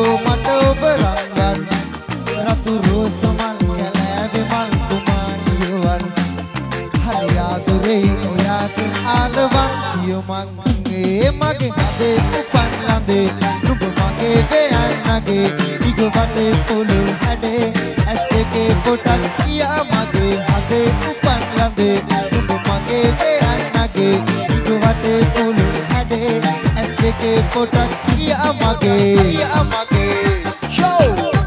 මට ඔබ රංගන් රතු රෝස මල් කැලෑවේ මල් කුමාරියවල් හරි ආදරේ ඔයාට ආලවන් කියෝ මගේ මගේ හදේ උපන් ළඳේ නුඹ මගේ වෙයන්නගේ ඉග වටේ පොළොව හැඩේ ඇස් දෙකේ පොටක් කියා මගේ හදේ උපන් ළඳේ නුඹ මගේ වෙයන්නගේ ඉග වටේ පොළොව හැඩේ ඇස් දෙකේ පොටක් කියා මගේ show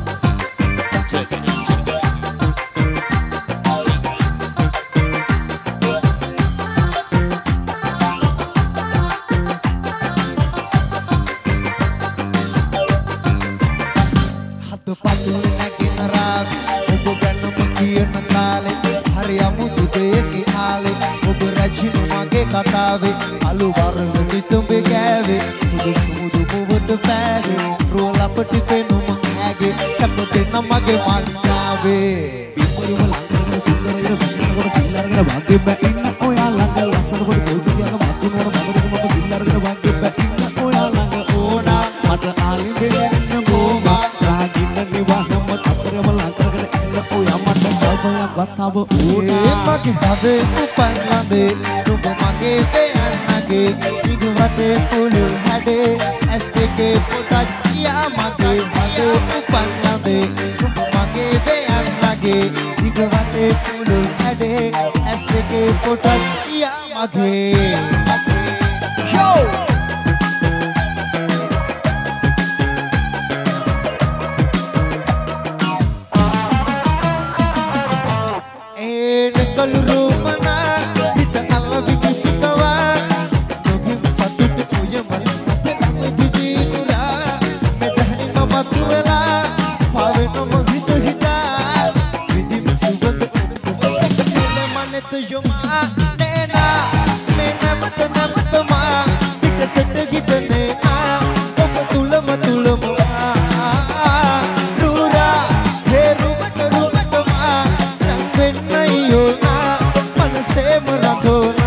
කතාවේ අලු වරණ දිතුඹේ ගෑවේ සුදු සුමුදු මුවට පෑවේ රෝල අපට පෙනුම ඇගේ සැපතේ නමගේ මන්නාවේ ඉපරුව ළඟට සුන්දරයර බස්සනකොට සිල්ලරගෙන වගේ බෑ ඉන්න ඔයා ළඟ ලස්සනකොට දෙවියන්ගේ මතුනවර මගදක මම සිල්ලරගෙන වගේ බෑ ඉන්න ඔයා ළඟ ඕනා මට ආලි දෙන්න ගෝමා රාගින්න නිවාසම අතරම ළඟට ඉන්න ඔයා මට කල්පයක් වතාව ඕනා මගේ හදේ උපන් ළඳේ නුඹ මගේ වෙයන්නගේ ඉග වටේ පොළොව හැඩේ ඇස් දෙකේ පොටක් කියා මගේ හදේ උපන් ළඳේ නුඹ මගේ වෙයන්නගේ ඉග වටේ පොළොව හැඩේ ඇස් දෙකේ පොටක් කියා මගේ show කළු රූපනා හිත අලවි කිචිකවා නොගින් සතුට කුයමල් තෙනම දිදිනුරා මෙතහනි මමතු වෙලා පාවෙනම හිත හිතා විදිම සුවඳ සකල මනෙත යොමා නේනා මේ නමතමා පිටතට ගිතනේ ඔබ තුලම නුරා හේ රුමටමා ලම්පෙන්නයෝ Sem Radona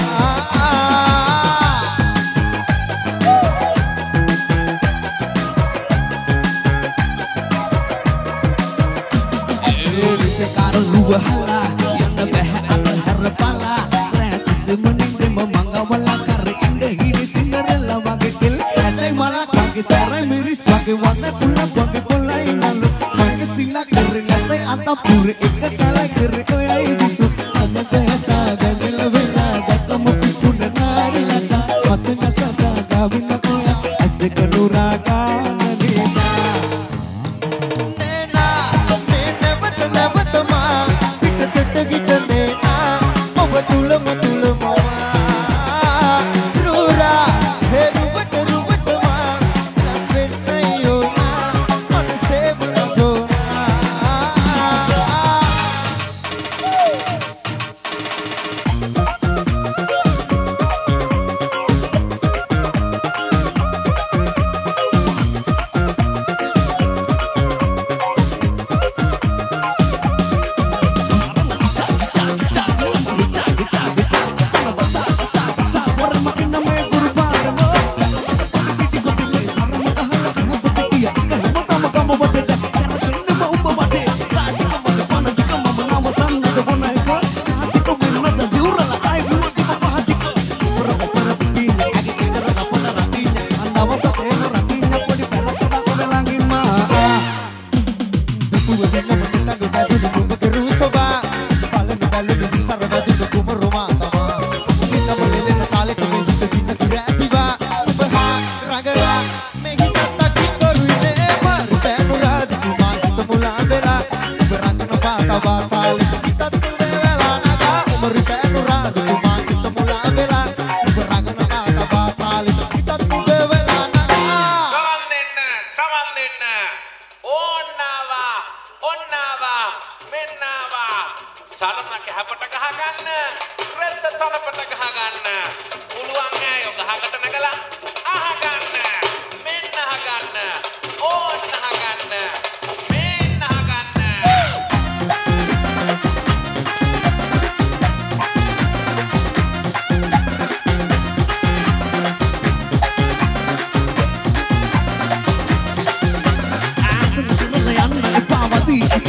Ese caro luwa hala yang beh akan harapala Rati meninde memangga wala kare inde hini Cinderella wage til Adai mala kage sarai miris wage wage pula wage pola inalu Wage sila kere ngate ata pure eka kala kere oya ibisu Sanya kehta ganil vela Gatamo pipuna nari lata Matena sada gavina oya Asde kanuraga nita Nena, nena batama Pita tata gita nena Oba tulama Rura, heru batama Lampena yona Mana sebula dona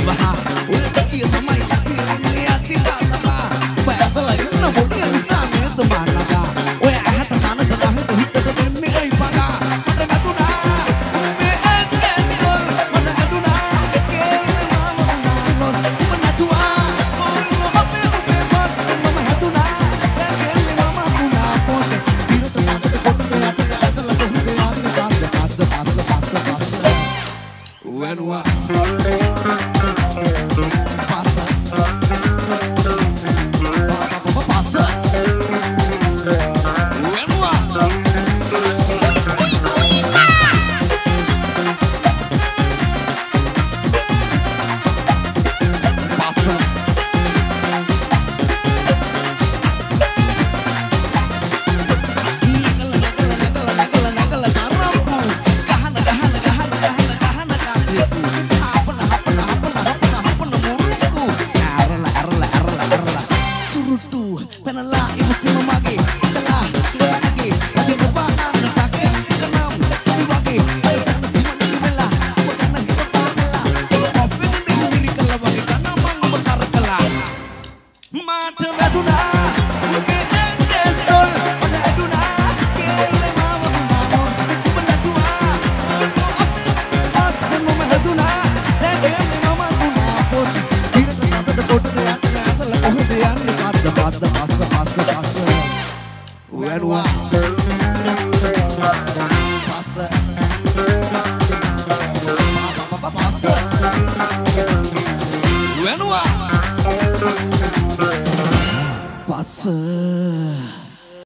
Passa.